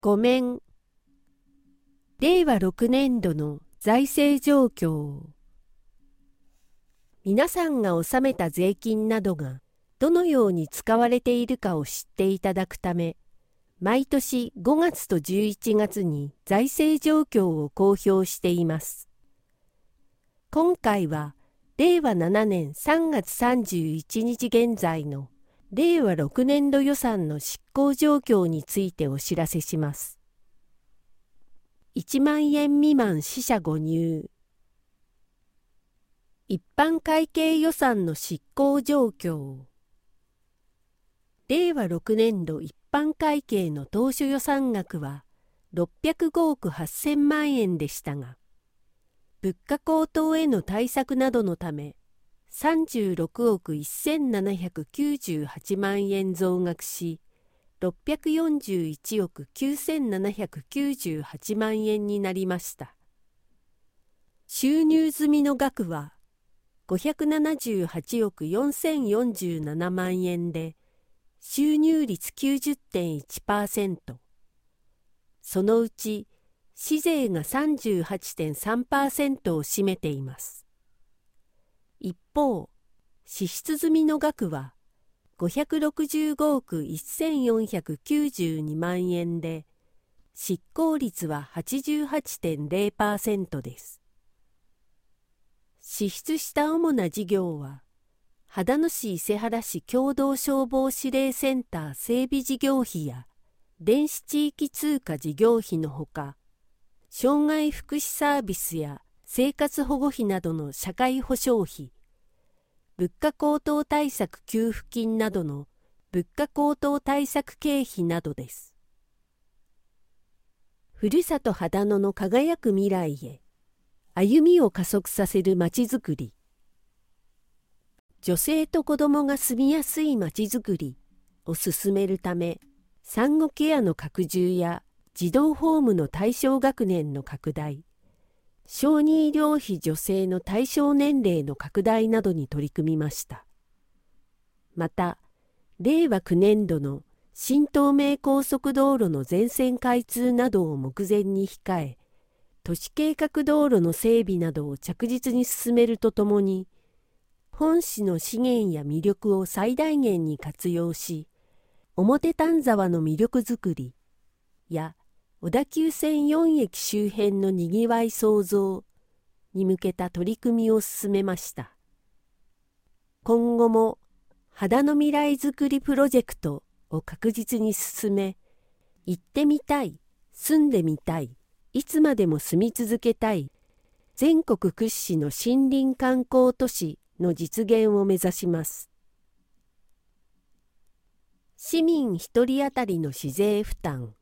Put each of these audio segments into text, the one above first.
ごめん。令和6年度の財政状況。皆さんが納めた税金などがどのように使われているかを知っていただくため、毎年5月と11月に財政状況を公表しています。今回は令和7年3月31日現在の令和6年度予算の執行状況についてお知らせします。1万円未満四捨五入。一般会計予算の執行状況。令和6年度一般会計の当初予算額は605億8000万円でしたが、物価高騰への対策などのため、36億1798万円増額し、641億9798万円になりました。収入済みの額は578億4047万円で、収入率 90.1%。そのうち、市税が 38.3% を占めています。一方、支出済みの額は565億1492万円で、執行率は 88.0% です。支出した主な事業は、秦野市伊勢原市共同消防指令センター整備事業費や、電子地域通貨事業費のほか、障害福祉サービスや生活保護費などの社会保障費、物価高騰対策給付金などの物価高騰対策経費などです。ふるさと秦野の輝く未来へ、歩みを加速させるまちづくり。女性と子どもが住みやすいまちづくりを進めるため、産後ケアの拡充や児童ホームの対象学年の拡大、小児医療費助成の対象年齢の拡大などに取り組みました。また、令和9年度の新東名高速道路の全線開通などを目前に控え、都市計画道路の整備などを着実に進めるとともに、本市の資源や魅力を最大限に活用し、表丹沢の魅力づくりや小田急線4駅周辺のにぎわい創造に向けた取り組みを進めました。今後も秦野未来づくりプロジェクトを確実に進め、行ってみたい、住んでみたい、いつまでも住み続けたい、全国屈指の森林観光都市の実現を目指します。市民1人当たりの市税負担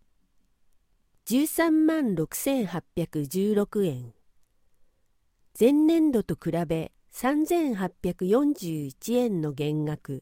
13万6816円。前年度と比べ3841円の減額。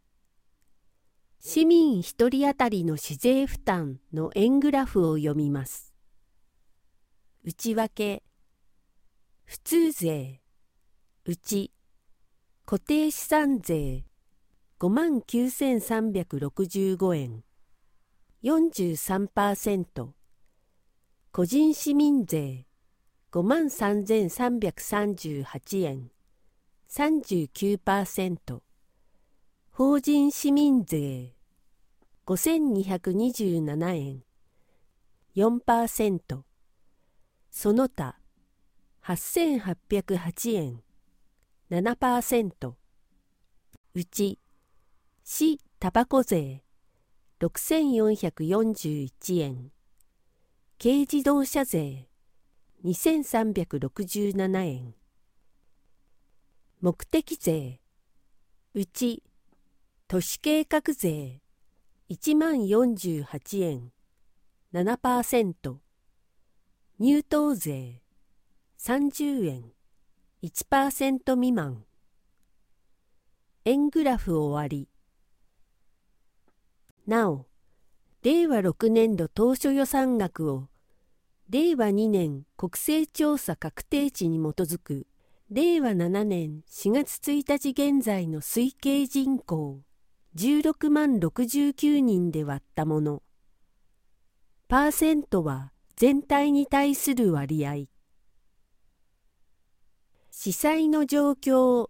市民1人当たりの市税負担の円グラフを読みます。内訳、普通税、内、固定資産税、59,365円、43%、個人市民税、53,338円、39%、法人市民税、5,227円、4%、その他、8,808円、7%、うち、市たばこ税、6,441円、軽自動車税、2,367円、目的税、うち、都市計画税、10,048円、7%、入島税、30円、1% 未満。円グラフ終わり。なお、令和6年度当初予算額を令和2年国勢調査確定値に基づく令和7年4月1日現在の推計人口16万69人で割ったもの。 2% は全体に対する割合。司祭の状況。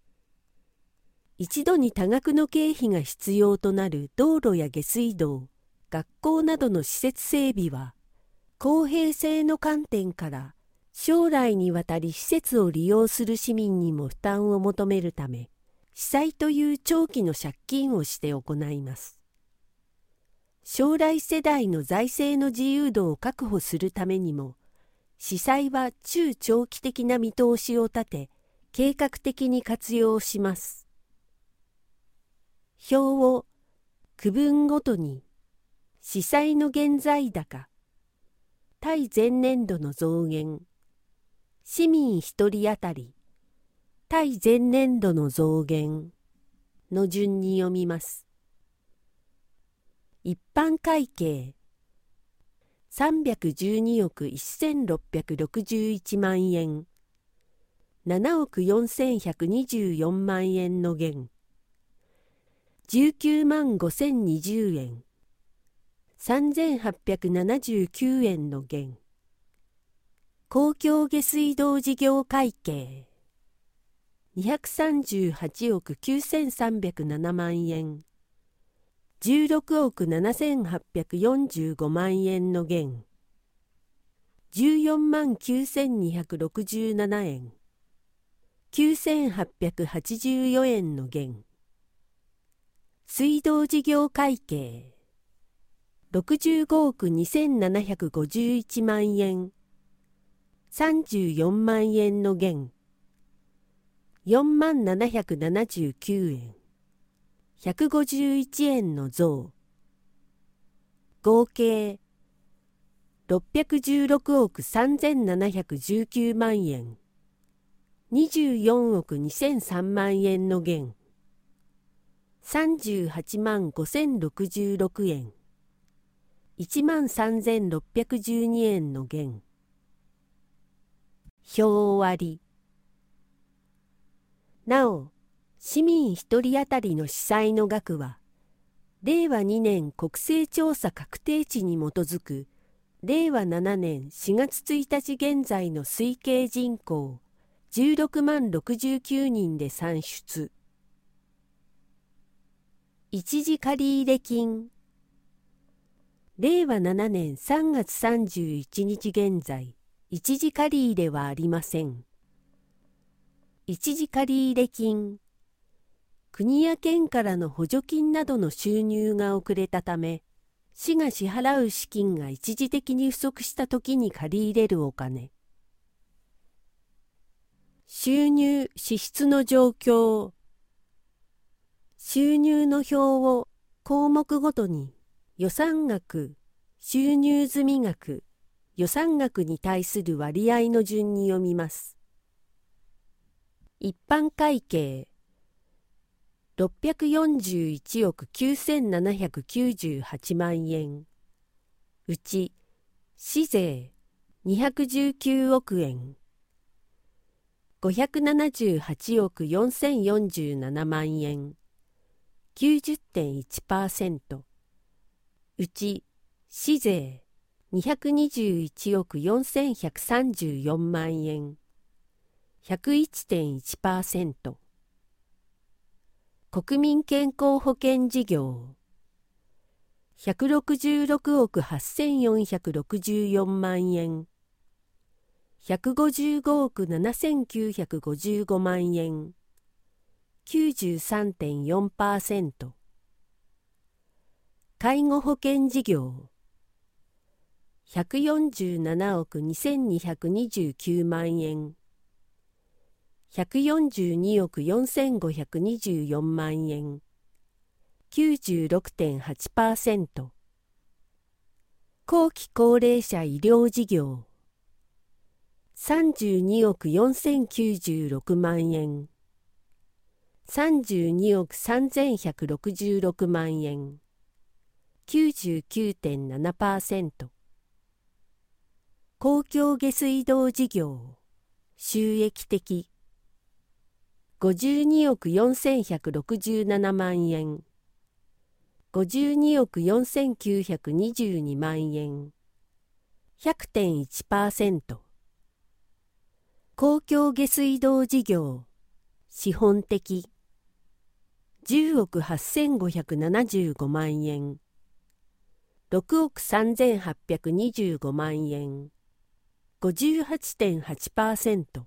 一度に多額の経費が必要となる道路や下水道、学校などの施設整備は、公平性の観点から将来にわたり施設を利用する市民にも負担を求めるため、司祭という長期の借金をして行います。将来世代の財政の自由度を確保するためにも、司祭は中長期的な見通しを立て、計画的に活用します。表を区分ごとに、司祭の現在高、対前年度の増減、市民一人当たり、対前年度の増減の順に読みます。一般会計312億1661万円、7億4124万円の減、19万5020円、3879円の減。公共下水道事業会計238億9307万円、16億7845万円の減、14万9267円、9884円の減。水道事業会計65億2751万円、34万円の減、4万779円、151円の増。合計616億3719万円、24億2003万円の減、38万5066円、1万3612円の減。表終わり。なお、市民一人当たりの司祭の額は、令和2年国勢調査確定値に基づく令和7年4月1日現在の推計人口16万69人で算出。一時借入金。令和7年3月31日現在、一時借入はありません。一時借入金。国や県からの補助金などの収入が遅れたため、市が支払う資金が一時的に不足したときに借り入れるお金。収入・支出の状況。収入の表を項目ごとに予算額、収入済み額、予算額に対する割合の順に読みます。一般会計641億9798万円、うち市税219億円、578億4047万円、90.1%、うち市税221億4134万円、101.1%。国民健康保険事業166億8464万円、155億7955万円、93.4%。介護保険事業147億2229万円、142億4524万円、96.8%。後期高齢者医療事業32億4096万円、32億3166万円、99.7%。公共下水道事業収益的52億4167万円、 52億4922万円。100.1%。公共下水道事業、資本的。10億8575万円。6億3825万円。58.8%。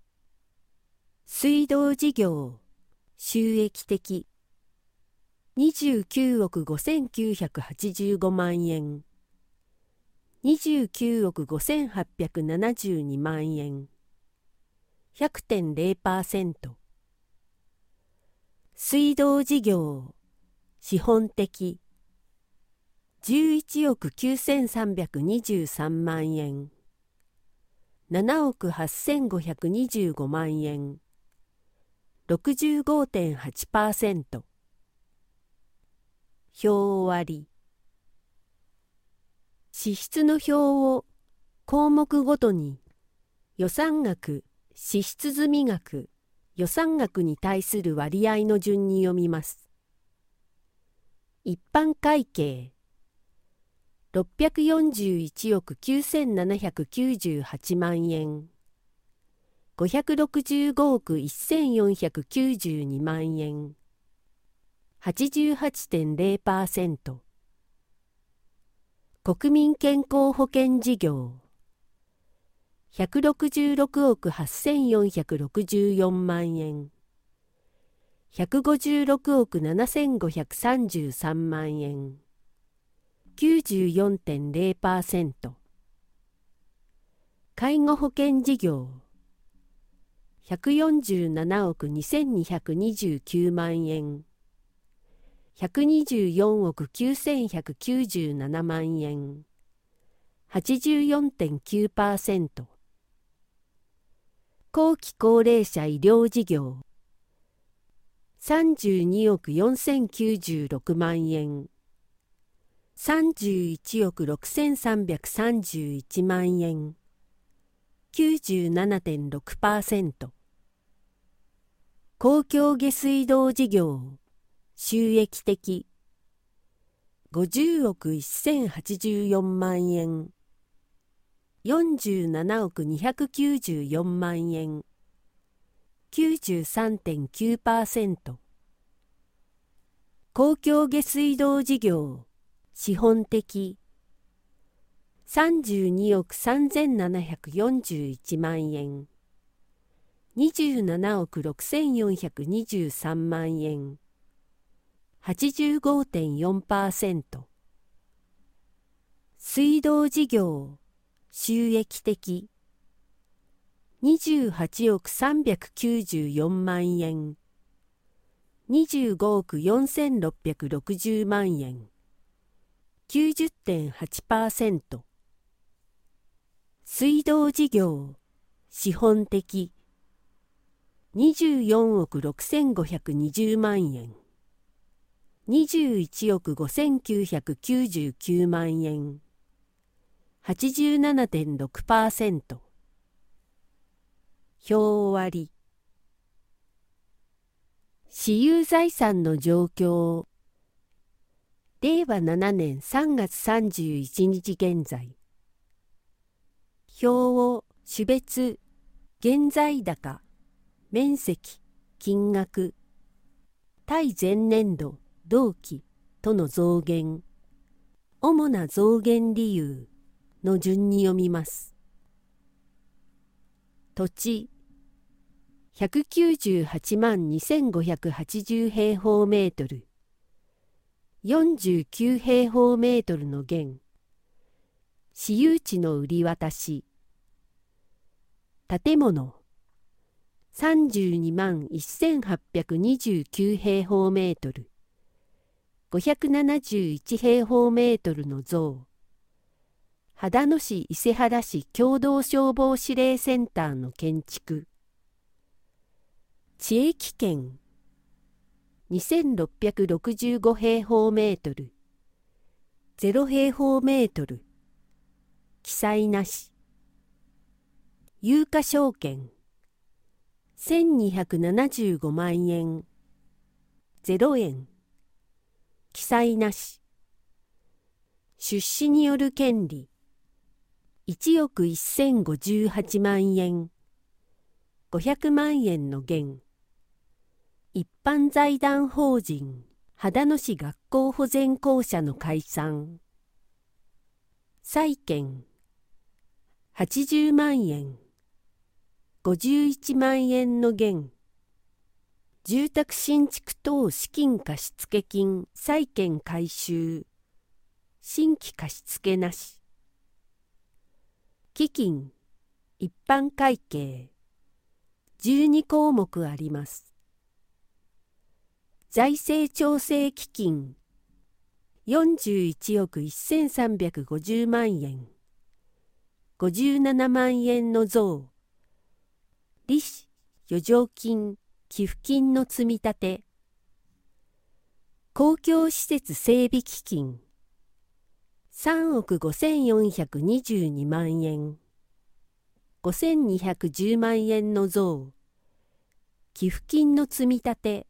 水道事業、収益的。29億5985万円。29億5872万円。100.0%。水道事業、資本的。11億9323万円。7億8525万円。65.8%。表終わり。支出の表を項目ごとに予算額、支出済額、予算額に対する割合の順に読みます。一般会計641億9798万円。565億1492万円。88.0%。国民健康保険事業166億8464万円。156億7533万円。94.0%。介護保険事業147億2229万円。124億9197万円。84.9%。後期高齢者医療事業32億4096万円。31億6331万円。97.6%。公共下水道事業収益的50億1084万円。47億294万円。93.9%。公共下水道事業資本的32億3741万円。27億6423万円。85.4%。水道事業収益的28億394万円。25億4660万円。90.8%。水道事業資本的24億6520万円。21億5999万円。87.6%。表終わり。私有財産の状況。令和7年3月31日現在。表を種別、現在高、面積、金額、対前年度、同期との増減、主な増減理由の順に読みます。土地198万2580平方メートル、49平方メートルの減、私有地の売り渡し、建物32万1829平方メートル、571平方メートルの増、秦野市伊勢原市共同消防指令センターの建築、地域圏2665平方メートル、0平方メートル、記載なし、有価証券1275万円、0円、 記載なし。出資による権利。1億1058万円。500万円の減。一般財団法人秦野市学校保全公社の解散。債権80万円。51万円の減。住宅新築等資金貸付金債権回収。新規貸付なし。基金一般会計12項目あります。財政調整基金41億1350万円。57万円の増。利子、余剰金、寄付金の積み立て。公共施設整備基金3億5422万円。5210万円の増。寄付金の積み立て。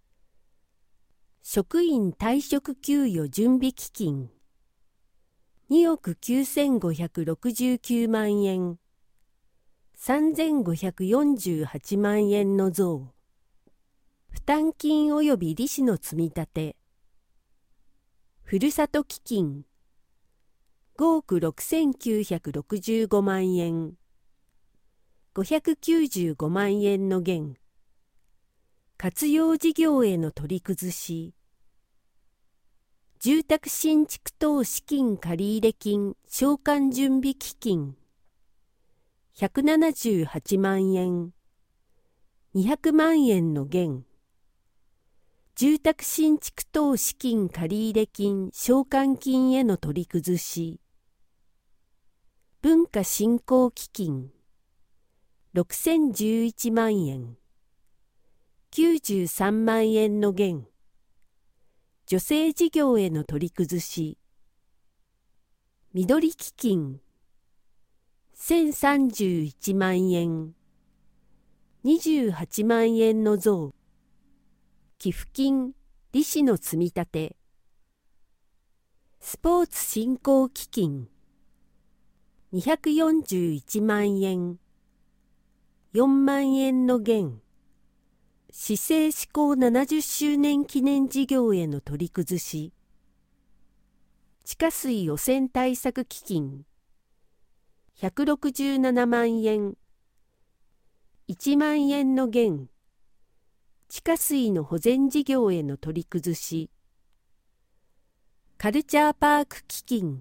職員退職給与準備基金2億9569万円。3548万円の増。負担金及び利子の積み立て。ふるさと基金5億6965万円。595万円の減。活用事業への取り崩し。住宅新築等資金借入金償還準備基金178万円。200万円の減。住宅新築等資金借入金償還金への取り崩し。文化振興基金6011万円。93万円の減。女性事業への取り崩し。緑基金1031万円。28万円の増。寄付金、利子の積み立て。スポーツ振興基金241万円。4万円の減。市政施行70周年記念事業への取り崩し。地下水汚染対策基金167万円。1万円の減。地下水の保全事業への取り崩し。カルチャーパーク基金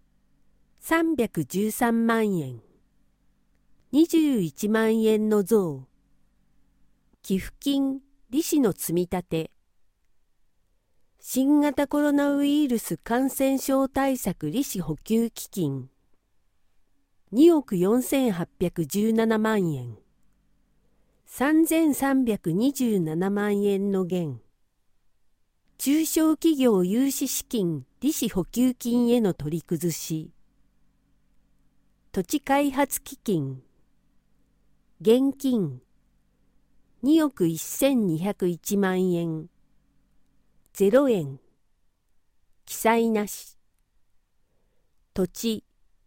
313万円。21万円の増。寄付金、利子の積み立て。新型コロナウイルス感染症対策利子補給基金2億4817万円。3327万円の減。中小企業融資資金利子補給金への取り崩し。土地開発基金現金2億1201万円。0円。記載なし。土地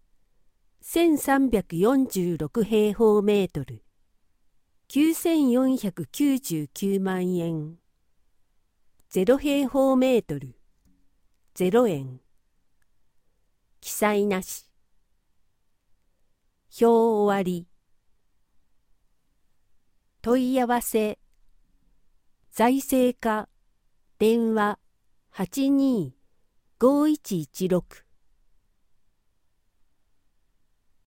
1346平方メートル。9499万円。0平方メートル。0円。記載なし。表終わり。問い合わせ。財政課。電話82-5116